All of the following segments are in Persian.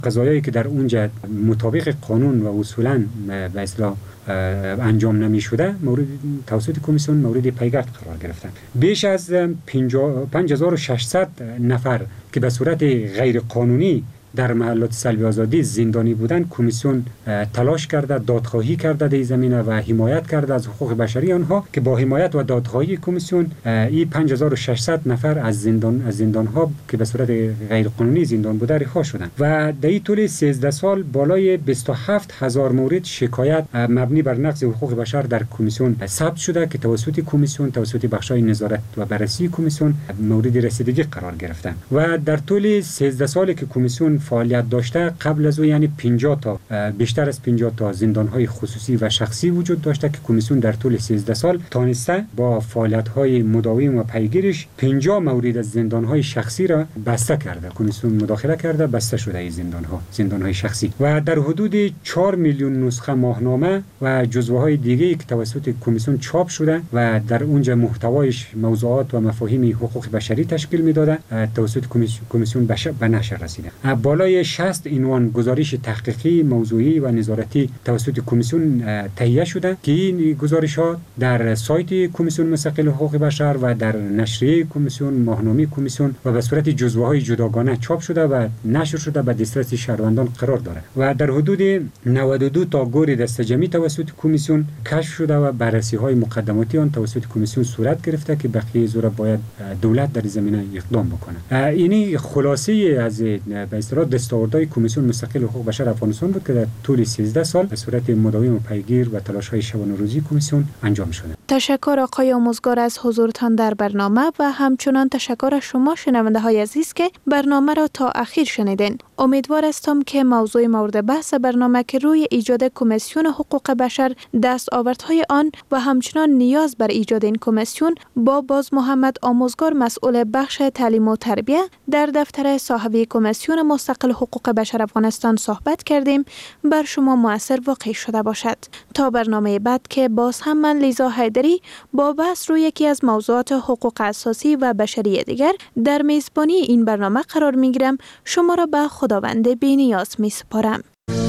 قضایایی که در اونجا مطابق قانون و اصولا به اصطلاح انجام نمی شده توسط کمیسیون مورد پیگرد قرار گرفتن. بیش از 5600 نفر که به صورت غیر قانونی در محلات سلب آزادی زندانی بودند، کمیسیون تلاش کرده، دادخواهی کرده در زمینه و حمایت کرده از حقوق بشری آنها که با حمایت و دادخواهی کمیسیون این 5600 نفر از زندان ها که به صورت غیر قانونی زندان بوده رها شدند و در این طول 13 سال بالای 27000 مورد شکایت مبنی بر نقض حقوق بشر در کمیسیون ثبت شده که توسط بخش‌های نظارت و بررسی کمیسیون مورد رسیدگی قرار گرفتند و در طول 13 سالی که کمیسیون فعالیت داشته قبل از او یعنی بیشتر از 50 تا زندان‌های خصوصی و شخصی وجود داشته که کمیسیون در طول 13 سال تانسته با فعالیت‌های مداوم و پیگیرش 50 مورد از زندان‌های شخصی را بسته کرده. کمیسیون مداخله کرده، بسته شده این زندان‌های شخصی و در حدود 4 میلیون نسخه ماهنامه و جزوه‌های دیگه‌ای که توسط کمیسیون چاپ شده و در اونجا محتوایش موضوعات و مفاهیم حقوق بشری تشکیل می‌داده توسط کمیسیون به نشر رسیده. بالای 60 عنوان گزارش تحقیقی، موضوعی و نظارتی توسط کمیسیون تهیه شده که این گزارش‌ها در سایت کمیسیون مستقل حقوق بشر و در نشریه کمیسیون، ماهنامه کمیسیون و به صورت جزوه‌های جداگانه چاپ شده و نشر شده به دسترس شهروندان قرار دارد و در حدود 92 تا گور دسته‌جمعی توسط کمیسیون کشف شده و بررسی‌های مقدماتی آن توسط کمیسیون صورت گرفته که بقیه زورا باید دولت در زمینه اقدام بکنه. اینی خلاصه از دستاوردهای کمیسیون مستقل حقوق بشر افغانستان بود که در طول 13 سال به صورت مداوم و پیگیر و تلاش‌های شبانه روزی کمیسیون انجام شده. تشکر آقای آموزگار از حضورتان در برنامه و همچنان تشکر از شما شنونده‌های عزیز که برنامه را تا اخیر شنیدین. امیدوار هستم که موضوع مورد بحث برنامه که روی ایجاد کمیسیون حقوق بشر، دستاوردهای آن و همچنان نیاز بر ایجاد این کمیسیون با باز محمد آموزگار مسئول بخش تعلیم و تربیت در دفتر صاحبی کمیسیون مستقل حقوق بشر افغانستان صحبت کردیم بر شما مؤثر واقع شده باشد. تا برنامه بعد که باز هم من لیزا حیدری با بحث روی یکی از موضوعات حقوق اساسی و بشری دیگر در میزبانی این برنامه قرار می گیرم. شما را به خداوند بی‌نیاز می سپارم.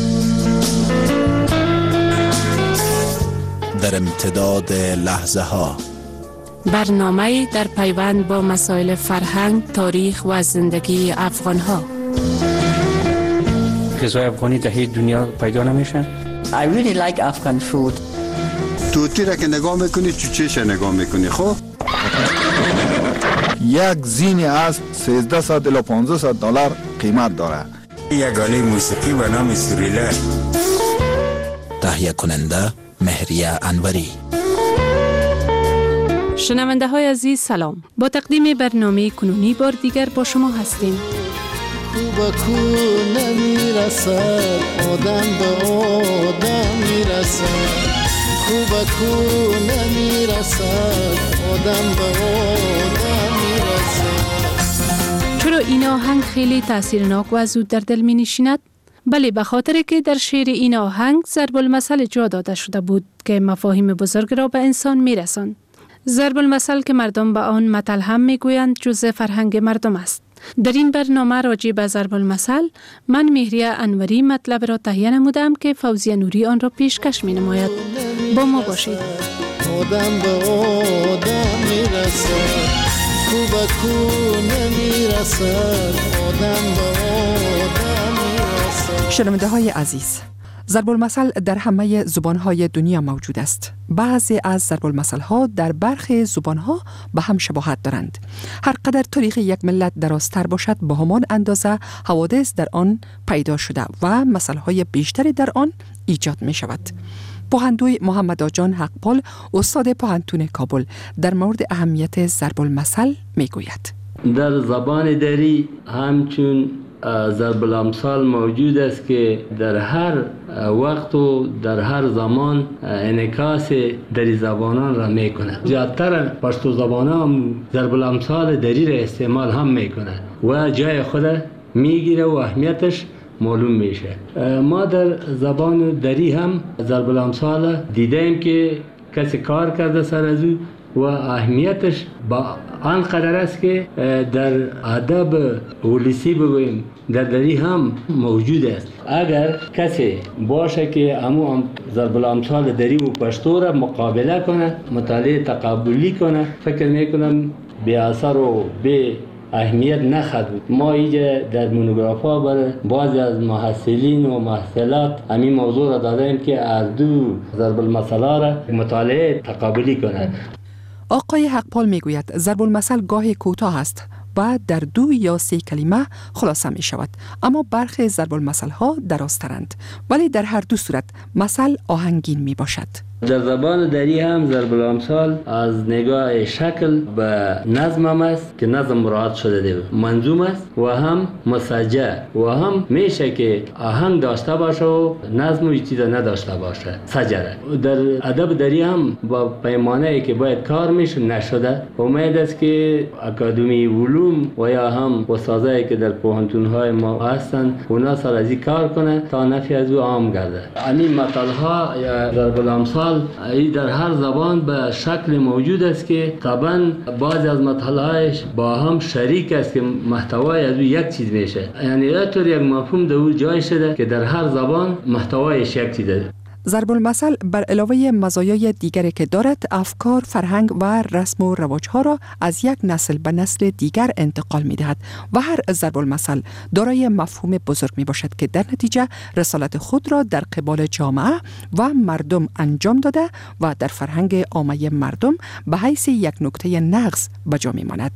در امتداد لحظه ها برنامه در پیوند با مسائل فرهنگ، تاریخ و زندگی افغان ها. غذای افغانی در هیچ دنیا پیدا نمیشن. I really like Afghan food. توتی را که نگاه میکنی چوچهش نگاه میکنی. خب یک زین اسب 1300 الی 1500 دلار قیمت داره. یک آله موسیقی به نام سوریلا. تهیه کننده مهریه انوری. شنونده های عزیز سلام. با تقدیم برنامه کنونی بار دیگر با شما هستیم. خوب کو نمیرسد آدم به آدم میرسد. خوب کو نمیرسد آدم به آدم میرسد. چرا این آهنگ خیلی تاثیرناک و زود در دل می نشیند؟ بله، به خاطر که در شعر این آهنگ ضرب المثل جا داده شده بود که مفاهیم بزرگ را به انسان می رساند. ضرب المثل که مردم به آن مثل هم می گویند جزء فرهنگ مردم است. در این برنامه راجع به ضرب المثل من مهریه انوری مطلب را تهیه نمودم که فوزیه نوری آن را پیشکش می نماید. با ما باشید. آدم به آدم می رسد. خوب کو نمی رسد. آدم به آدم می رسد. شنونده های عزیز، ضرب المثل در همه زبانهای دنیا موجود است. بعضی از ضرب المثل ها در برخی زبانها به هم شباهت دارند. هر قدر تاریخ یک ملت درازتر باشد، به همان اندازه حوادث در آن پیدا شده و مثل های بیشتری در آن ایجاد می شود. پوهندوی محمد آجان حقپال، استاد پوهنتون کابل، در مورد اهمیت ضرب المثل می گوید. در زبان دری همچون ضرب الامثال موجود است که در هر وقت و در هر زمان انعکاس دری زبانان را میکنه. زیادتر پشتو زبانان ضرب الامثال دری را استعمال هم میکنه و جای خود میگیره و اهمیتش معلوم میشه. ما در زبان دری هم ضرب الامثال دیدیم که کسی کار کرده سر از او و اهمیتش با آنقدر است که در ادب ولسی بگوییم در دری هم موجود است. اگر کسی باشه که همون ضرب الامثال دری و پشتو را مقابله کنه، مطالعه تقابلی کنه، فکر میکنم به اثر و به اهمیت نخواهد بود. ما اینجا در مونوگراف‌ها برای بعضی از محصلین و محصلات همین موضوع را دادیم که از دو ضرب المثل را مطالعه تقابلی کنند. آقای حقپال میگوید ضرب المثل گاهی کوتاه است و در 2 یا 3 کلمه خلاصه می شود، اما برخی ضرب المثل ها درازترند، ولی در هر دو صورت مثل آهنگین می باشد. در زبان دری هم ضرب الامثال از نگاه شکل به نظم هم است که نظم مراعات شده ده، منظوم است و هم مسجع و هم میشه که آهنگ داشته باشه و نظم و چیز نداشته باشه، سجره. در ادب دری هم با پیمانه‌ای که باید کار میشه نشده. امید است که اکادمی علوم و یا هم استادایی که در پوهنتون‌های ما هستن اونا سر از این کار کنه تا نفی از او عام گرده. همین مثال‌ها یا ضرب الامثال در هر زبان به شکل موجود است که طبعا بعضی از مطالعه‌اش با هم شریک است که محتوای از او یک چیز میشه، یعنی اینطور یک مفهوم در او جای شده که در هر زبان محتوایش یک چیزه. ضرب المثل بر علاوه مزایای دیگری که دارد، افکار، فرهنگ و رسم و رواجها را از یک نسل به نسل دیگر انتقال می دهد و هر ضرب المثل دارای مفهوم بزرگ می باشد که در نتیجه رسالت خود را در قبال جامعه و مردم انجام داده و در فرهنگ عامه مردم به حیث یک نکته نقص به جا می ماند.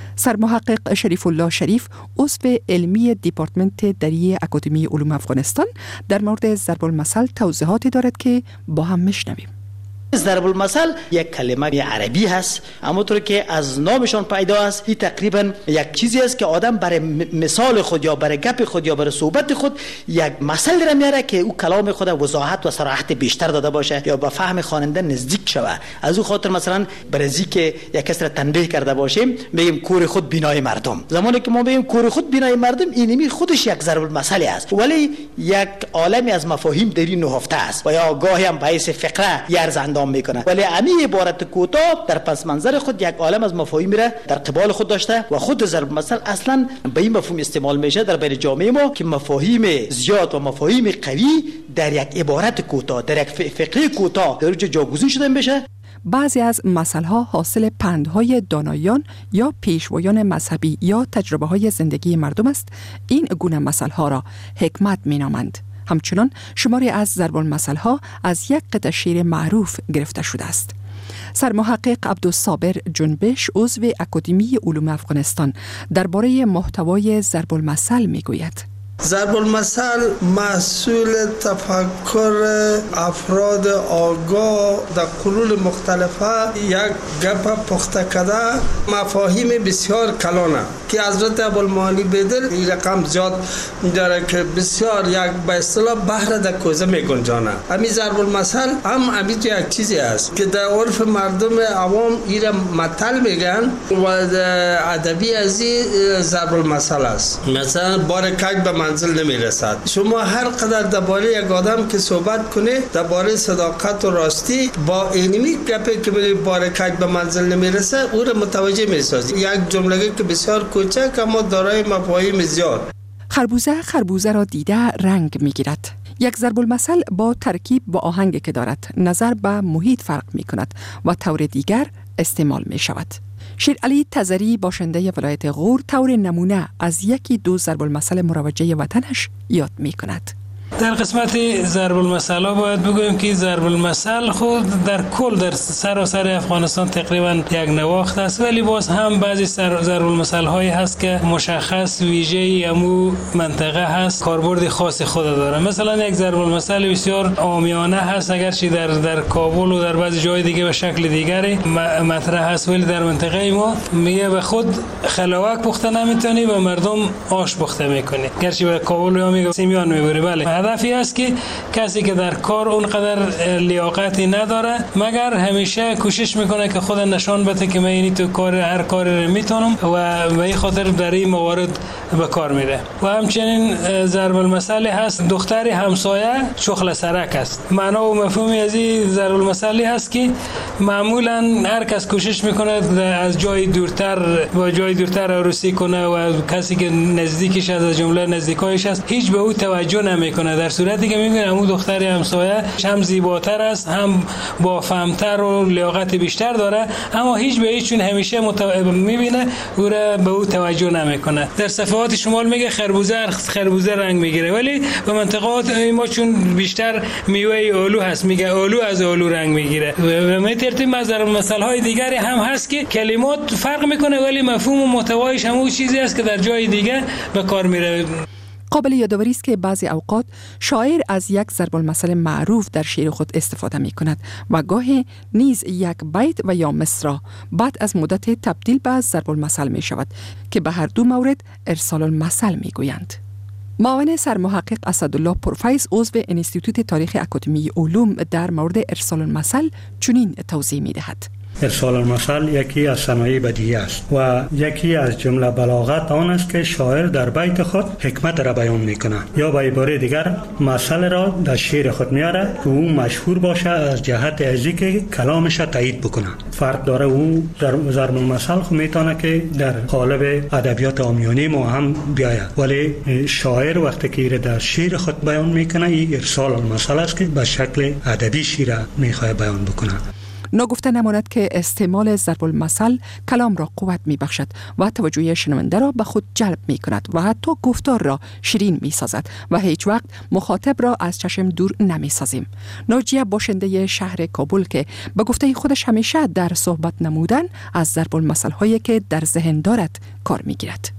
سرمحقق شریف الله شریف، عضو علمی دیپارتمنت دری اکادمی علوم افغانستان، در مورد ضرب المثل توضیحاتی دارد که با هم میشنویم. ضرب المثل یک کلمه عربی هست، همونطور که از نامشان پیدا است. این تقریبا یک چیزی است که آدم برای مثال خود یا برای گپ خود یا برای صحبت خود یک مثل را میاره که او کلام خود وضاحت و صراحت بیشتر داده باشه یا به فهم خواننده نزدیک شوه. از او خاطر مثلا برای که یک کس را تنبیه کرده باشیم میگیم کور خود بینای مردم. زمانی که ما میگیم کور خود بینای مردم، اینمی خودش یک ضرب المثل است، ولی یک عالمی از مفاهیم در این نهفته است و یا گاهی هم به حیث فقره یرز میکنه، ولی امی عبارت کوتاه در پس منظر خود یک عالم از مفاهیم را در قبال خود داشته و خود ضرب مثل اصلا به این مفهوم استعمال میشه در بین جامعه ما که مفاهیم زیاد و مفاهیم قوی در یک عبارت کوتاه، در یک فقره کوتاه در جاگزین شده بشه. بعضی از مثل‌ها حاصل پندهای دانایان یا پیشوایان مذهبی یا تجربه‌های زندگی مردم است. این گونه مثل‌ها را حکمت می‌نامند. همچنان شماری از ضرب المثل‌ها از یک قطعه شعر معروف گرفته شده است. سرمحقق عبدالصابر جنبش، عضو اکادمی علوم افغانستان، درباره محتوای ضرب المثل میگوید. ضرب المثل محصول تفکر افراد آگاه در قرون مختلفه یک گپ پخته کرده مفاهیم بسیار کلانه که حضرت ابوالمعالی بیدر این رقم زیاد داره که بسیار یک به اصطلاح بحر در کوزه میگنجانه. همین ضرب المثل هم همین یک چیزی است که در عرف مردم عوام این مثل میگن و ادبی از این ضرب المثل است. مثلا بار کج به منزل نمیرسد. شما هر قدر درباره یک آدم که صحبت کنه درباره صداقت و راستی با اینمی گپی که میگه بار کج به منزل نمیرسه او را متوجه میسازی. یک جمله که بسیار کوچک اما دارای مفاهیم زیاد. خربوزه را دیده رنگ میگیرد. یک ضرب المثل با ترکیب با آهنگ که دارد نظر به محیط فرق می کند و طور دیگر استعمال می شود. شیر علی تزری، باشنده ولایت غور، طور نمونه از یکی دو ضرب المثل مروجه وطنش یاد می کند. در قسمت ضرب المثل ها باید بگویم که ضرب المثل خود در کل در سراسر افغانستان تقریبا یک نواخت است، ولی باز هم بعضی ضرب المثل هایی هست که مشخص ویژه امو منطقه هست، کاربرد خاص خود داره. مثلا یک ضرب المثل بسیار عامیانه هست، اگرچه در کابل و در بعضی جای دیگه به شکل دیگری مطرح هست، ولی در منطقه ما میگه به خود خلاوک پخته نمیتونی و مردم آش پخته میکنی. گرچه به کابل یا میگه سیمیان میبری، بله هدفی است که کسی که در کار اونقدر لیاقتی نداره مگر همیشه کوشش میکنه که خود نشان بده که من اینی تو کار هر کاری رو میتونم و به این خاطر در این موارد به کار میره. و همچنین ضرب المثل هست دختر همسایه شخل سرک است. معنا و مفهومی از این ضرب المثل هست که معمولا هر کس کوشش میکنه از جای دورتر با جای دورتر عروسی کنه و کسی که نزدیکش از جمله نزدیکایش است هیچ به او توجه نمیکنه، در صورتی که میبینه اون دختر همسایه هم زیباتر است، هم با فهمتر و لیاقت بیشتر داره، اما هیچ به هیچون همیشه میبینه او را به او توجه نمیکنه. در صفحات شمال میگه خربوزه رنگ میگیره، ولی به منطقات ما چون بیشتر میوه اولو هست میگه اولو از اولو رنگ میگیره. و به ترتیب ضرب المثل های دیگری هم هست که کلمات فرق میکنه ولی مفهوم و محتوایش هم اون چیزی است که در جای دیگه به کار میره. قابل یادآوری است که بعضی اوقات شاعر از یک ضرب المثل معروف در شعر خود استفاده می کند و گاهی نیز یک بیت و یا مصرع بعد از مدت تبدیل به ضرب المثل می شود که به هر دو مورد ارسال المثل می گویند. معاون سرمحقق اسدالله پرفیض عضو انستیتوت تاریخ اکادمی علوم در مورد ارسال المثل چنین توضیح می دهد. ارسال المثل یکی از صنایع بدیهی است و یکی از جمله بلاغت آن است که شاعر در بیت خود حکمت را بیان میکنه یا به عباره دیگر مسئله را در شعر خود میاره که او مشهور باشه از جهت ازی که کلامش تایید بکنه. فرق داره او ضرب المثل خود میتونه که در قالب ادبیات عامیانه ما هم بیاید، ولی شاعر وقتی که در شعر خود بیان میکنه این ارسال المثل است که به شکل ادبی شعر میخواد بیان بکنه. ناگفته نماند که استعمال ضرب المثل کلام را قوت می بخشد و توجه شنونده را به خود جلب می کند و حتی گفتار را شیرین می سازد و هیچ وقت مخاطب را از چشم دور نمی سازیم. ناجیه باشنده شهر کابل که به گفته خودش همیشه در صحبت نمودن از ضرب المثل هایی که در ذهن دارد کار می گیرد.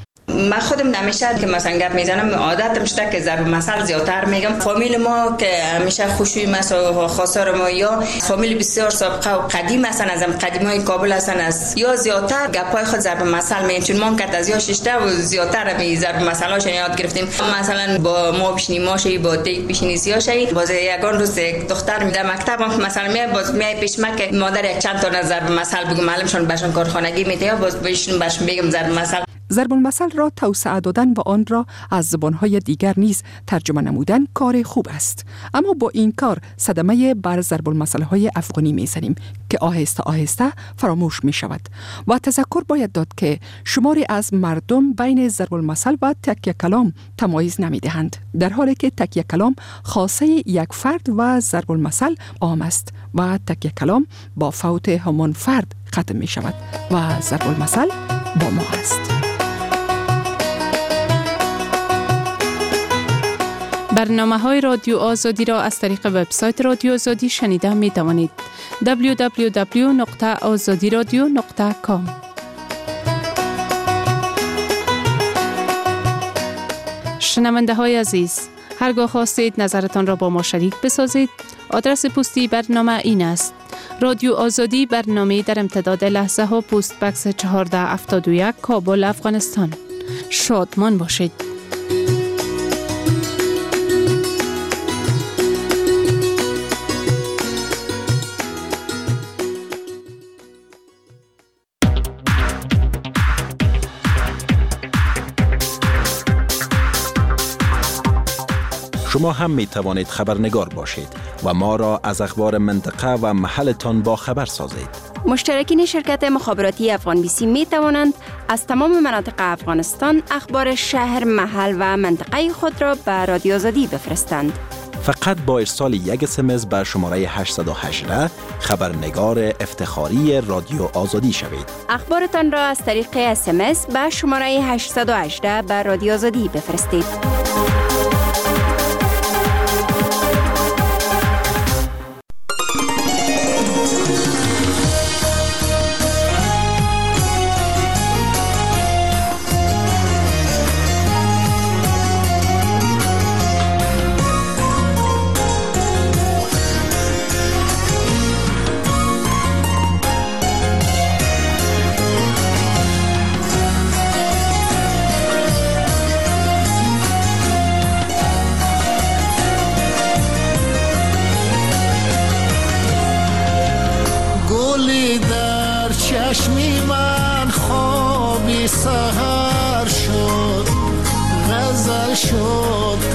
من خودم نمیشه که مثلا گپ میزنم عادتم شده که ضرب مثل زیادتر میگم. فامیل ما که همیشه خوشوی مثلا خاصار ما یا فامیل بسیار سابقه و قدیم هستن، از قدیمای کابل هستن، از یا زیادتر گپای خود ضرب مثل میگن، چون ما که از یا ششته و زیادتر می ضرب مثلاش یاد گرفتیم. مثلا با ما بشینیم ماشی با دیگ بشینی سیاشی باز یگان روز دختر میده مکتبم مثلا می باز می پیش ما که مادر یک چند تا ضرب مثل بگم معلمشون بهشون کارخانگی میده باز بهشون بگم ضرب مثل. ضرب المثل را توسعه دادن و آن را از زبانهای دیگر نیز ترجمه نمودن کار خوب است، اما با این کار صدمه بر ضرب المثل‌های افغانی می‌زنیم که آهسته آهسته فراموش می‌شود. و تذکر باید داد که شماری از مردم بین ضرب المثل و تکیه کلام تمایز نمی‌دهند، در حالی که تکیه کلام خاصه یک فرد و ضرب المثل عام است و تکیه کلام با فوت همان فرد ختم می‌شود و ضرب المثل با ما است. برنامه‌های رادیو آزادی را از طریق وبسایت رادیو آزادی شنیده می توانید. www.azadiradio.com. شنونده های عزیز، هرگاه خواستید نظرتان را با ما شریک بسازید، آدرس پستی برنامه این است: رادیو آزادی، برنامه در امتداد لحظه ها، پست بکس 1471 کابل، افغانستان. شادمان باشید. شما هم می توانید خبرنگار باشید و ما را از اخبار منطقه و محلتان با خبر سازید. مشترکین شرکت مخابراتی افغان بیسی می توانند از تمام مناطق افغانستان اخبار شهر، محل و منطقه خود را به رادیو آزادی بفرستند. فقط با ارسال یک SMS به شماره 818 خبرنگار افتخاری رادیو آزادی شوید. اخبارتان را از طریق SMS به شماره 818 به رادیو آزادی بفرستید.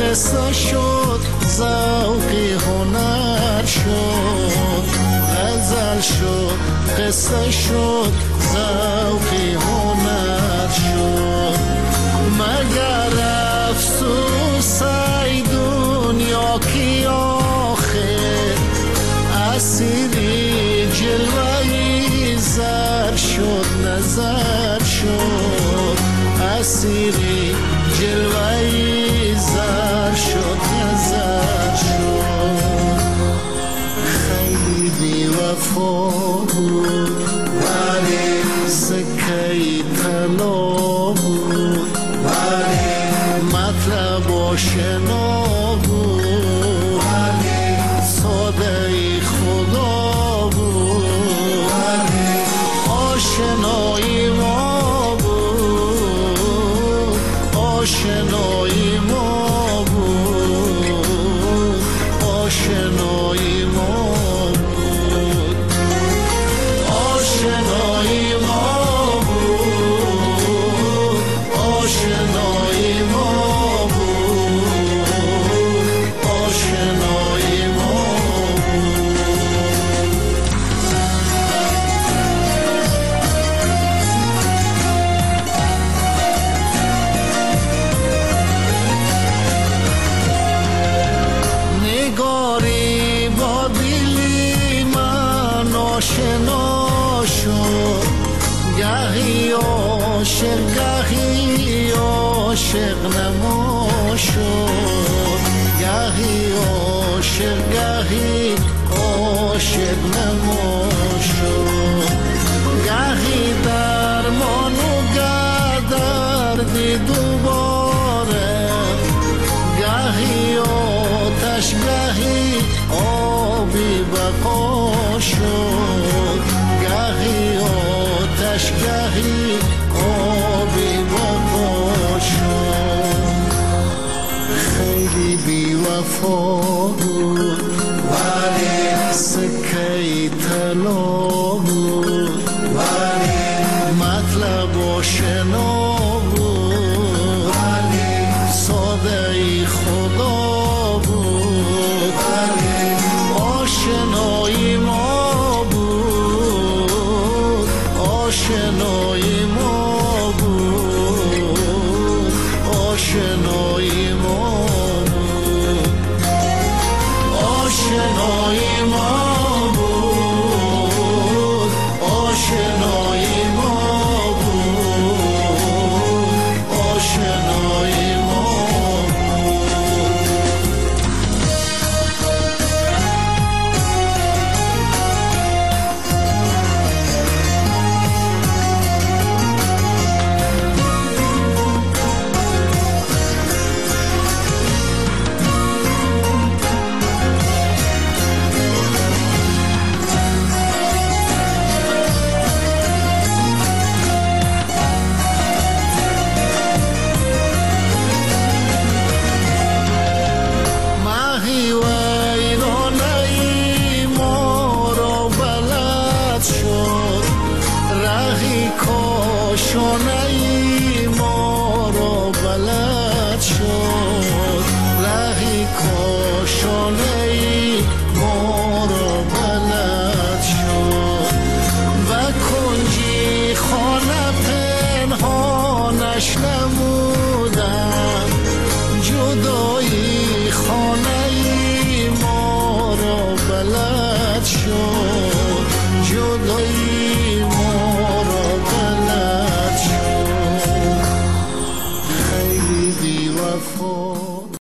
قصه شد ذوق هنر شد غزل شد قصه شد ذوق هنر شد مگر افسوس ای دنیا کی آخر اسیری جلوهی زر شد نظر شد اسیری جلوهی زر شد نظر شد خیلی بی وفا بود ولی سکهی طلا بود ولی مطلب آشنا بود ولی ساده خدا بود ولی آشنایی ما بود آشنایی ما بود آشنایی ما بود آشنایی ما بود آشنایی ما بود آشنایی ما نگاری با دلی من آشنا شد گهی عاشق گهی عاشق نما شد گهی عاشق گهی عاشق نما شد گهی درمان و گه دردی دوباره گهی آتش گهی آبی بقا شد گهی آتش گهی آبی بقا شد خیلی بی وفا بود ولی سکهی طلا بود ولی مطلب آشنا بود ولی ساده خدا بود ولی آشنایی ما بود آشنایی ما بود آشنایی ما بود آشنایی ما بود آشنایی ما بود آشنایی ما ماهی ویرانه ما را بلد شد رهی کاشانه ما را بلد شد رهی کاشانه ما را بلد شد و کنجی خانه پنهانش نمودم جدایی خانه